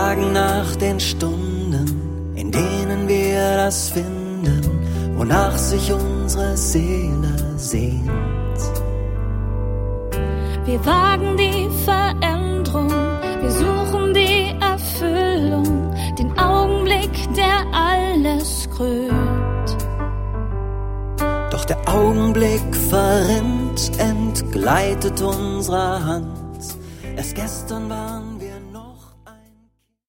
fragen nach den Stunden, in denen wir das finden, wonach sich unsere Seele sehnt. Wir wagen die Veränderung, wir suchen die Erfüllung, den Augenblick, der alles krönt. Doch der Augenblick verrinnt, entgleitet unserer Hand. Erst gestern waren